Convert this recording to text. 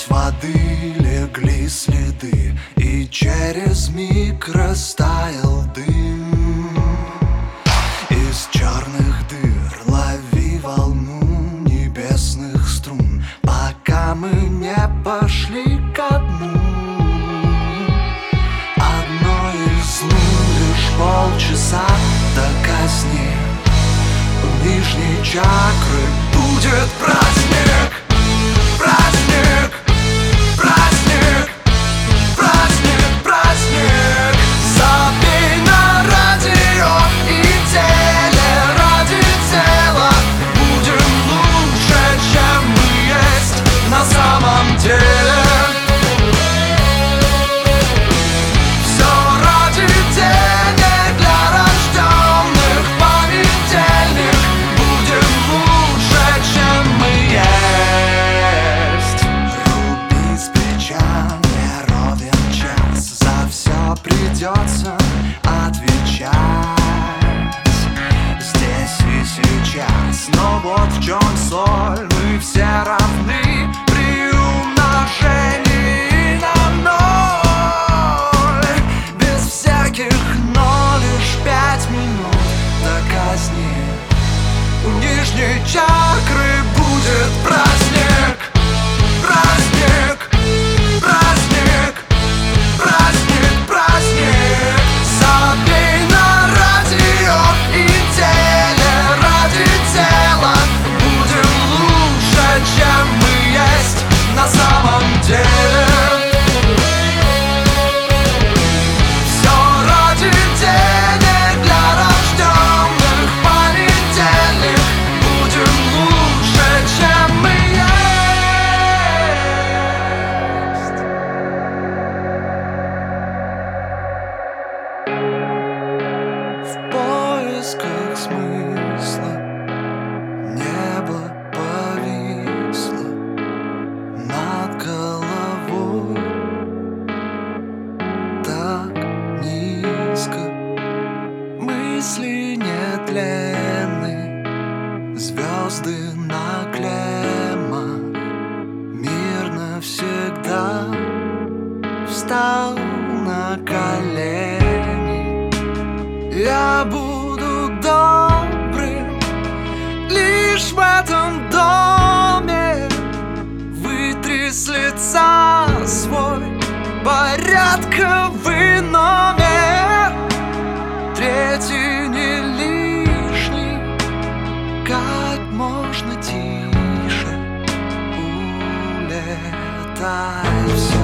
Сквозь воды легли следы, и через миг растаял дым. Из черных дыр лови волну небесных струн, пока мы не пошли ко дну. Одно из лун лишь полчаса до казни. У нижней чакры будет праздник. Праздник, праздник, праздник, праздник. Забей на радио и ради тела. Будем лучше, чем мы есть на самом деле. Все ради денег для рожденных. Понедельник. Будем лучше, чем мы есть. Руби с плеча не ровен час. За все придется отвечать здесь и сейчас. Но вот в чем соль: мы все равны при умножении на ноль. Без всяких «но», лишь 5 минут до казни. У нижней чакры будет праздник. Праздник, праздник, праздник, праздник. Забей на радио и ради тела. Будем лучше, чем мы есть на самом деле. Все ради денег для рожденных. Понедельник. Будем лучше, чем мы есть. В поисках смысла небо повисло над головой так низко. Мысли нетленны, звезды на клеммах. Мир навсегда встал на колени. Я буду добрым лишь в этом доме. Вытри с лица свой порядковый номер. Третий не лишний, как можно тише улетай. Все